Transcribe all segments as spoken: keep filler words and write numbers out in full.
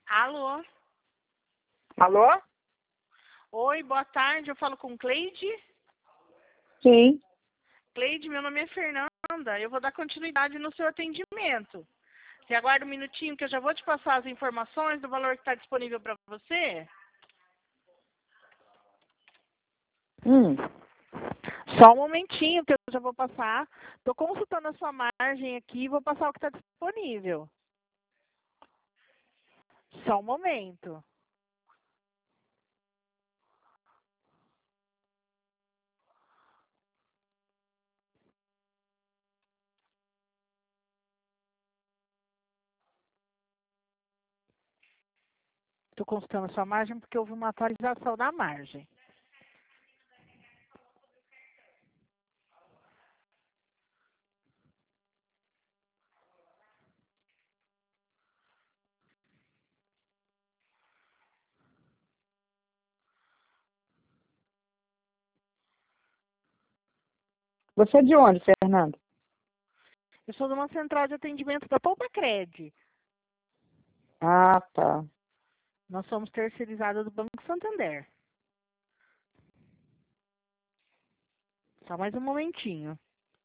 Alô? Alô? Oi, boa tarde. Eu falo com Cleide? Sim. Cleide, meu nome é Fernanda. Eu vou dar continuidade no seu atendimento. Você aguarda um minutinho que eu já vou te passar as informações do valor que está disponível para você? Hum. Só um momentinho que eu já vou passar. Estou consultando a sua margem aqui e vou passar o que está disponível. Só um momento. Estou consultando a sua margem porque houve uma atualização da margem. Você é de onde, Fernando? Eu sou de uma central de atendimento da Poupa Cred. Ah, tá. Nós somos terceirizados do Banco Santander. Só mais um momentinho.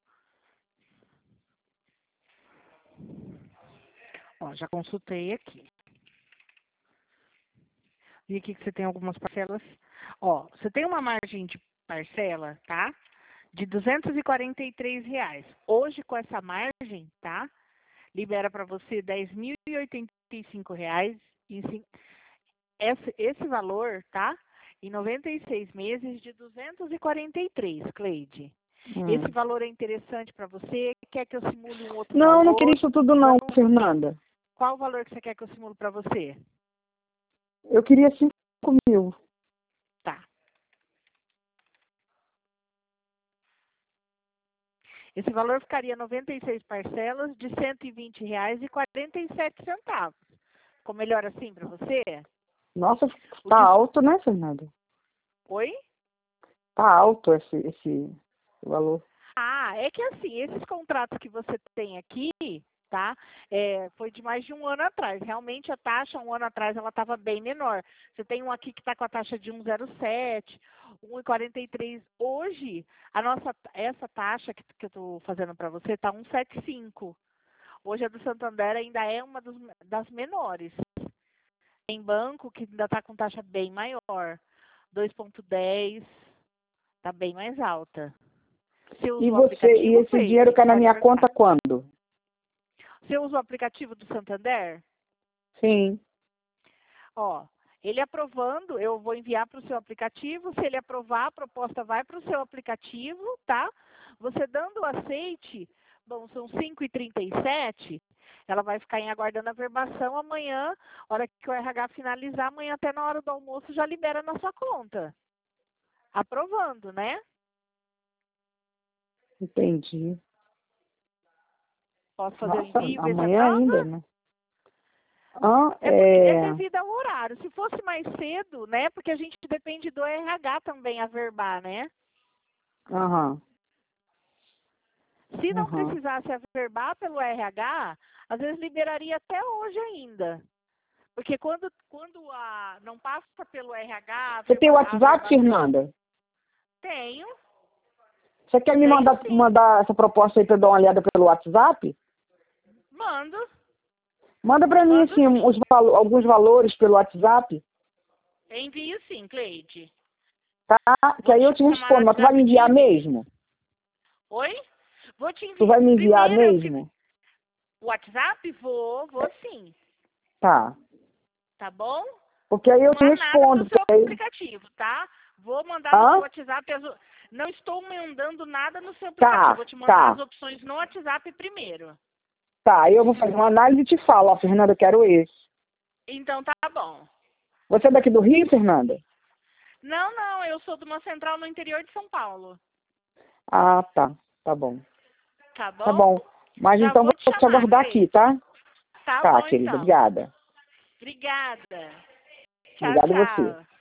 Ó, já consultei aqui. Vi aqui que você tem algumas parcelas. Ó, você tem uma margem de parcela, tá? De duzentos e quarenta e três reais. Hoje, com essa margem, tá? Libera para você dez mil e oitenta e cinco reais. Esse, esse valor, tá? Em noventa e seis meses de duzentos e quarenta e três, Cleide. Hum. Esse valor é interessante para você? Quer que eu simule um outro não, valor? Não, não queria isso tudo não, Não... Fernanda. Qual o valor que você quer que eu simule para você? Eu queria cinco mil. Tá. Esse valor ficaria noventa e seis parcelas de cento e vinte reais e quarenta e sete centavos. Ficou melhor assim para você? Nossa, O tá dis... alto, né, Fernanda? Oi? Tá alto esse, esse valor. Ah, é que assim, esses contratos que você tem aqui, tá? É, foi de mais de um ano atrás. Realmente a taxa, um ano atrás, ela estava bem menor. Você tem um aqui que está com a taxa de um vírgula zero sete, um vírgula quarenta e três. Hoje, a nossa, essa taxa que, que eu estou fazendo para você está um vírgula setenta e cinco. Hoje a do Santander ainda é uma dos, das menores. Tem banco que ainda está com taxa bem maior. dois vírgula dez, está bem mais alta. Você usa E o você, e aplicativo, esse Cleide? dinheiro cai na Pode minha perguntar. conta quando? Você usa o aplicativo do Santander? Sim. Ó, ele aprovando, eu vou enviar para o seu aplicativo. Se ele aprovar, a proposta vai para o seu aplicativo, tá? Você dando o aceite, bom, são cinco e trinta e sete, ela vai ficar em aguardando a verbação. Amanhã, hora que o R H finalizar, amanhã até na hora do almoço já libera na sua conta. Aprovando, né? Entendi. Posso fazer o Nossa, envio e ver se amanhã atrasa? ainda, né? Ah, É porque é é... devido ao horário. Se fosse mais cedo, né? Porque a gente depende do R H também averbar, né? Aham. Se não Aham. precisasse averbar pelo R H, às vezes liberaria até hoje ainda. Porque quando, quando a, não passa pelo R H, a Você tem o averba, a WhatsApp, averbação... Fernanda? Tenho, Você quer me tenho mandar, sim. mandar essa proposta aí para eu dar uma olhada pelo WhatsApp? Mando, Manda para mim, mando assim, sim. os, valo- alguns valores pelo WhatsApp, Envio sim, Cleide. tá? Que Vou aí te eu te chamar no respondo. Mas tu vai me WhatsApp te enviar envio. mesmo? Oi? Vou te Tu enviar. vai me enviar Primeiro eu fiz... mesmo? WhatsApp? Vou, vou sim. Tá. Tá bom? Porque aí Vou eu te mandar nada para respondo. o seu Porque aí... aplicativo, tá? Vou mandar no seu Hã? WhatsApp. As... Não estou mandando nada no seu aplicativo. Tá, Vou te mandar as tá. opções no WhatsApp primeiro. Tá, aí eu vou fazer uma análise e te falo. Ó, Fernanda, eu quero esse. Então tá bom. Você é daqui do Rio, Fernanda? Não, não, eu sou de uma central no interior de São Paulo. Ah, tá. Tá bom. Tá Tá bom? bom. Mas Já então vou te vou te chamar, aguardar aqui, Cleide. tá? Tá Tá, bom querida. então. Obrigada. Obrigada. Tchau, Obrigada a você. tchau.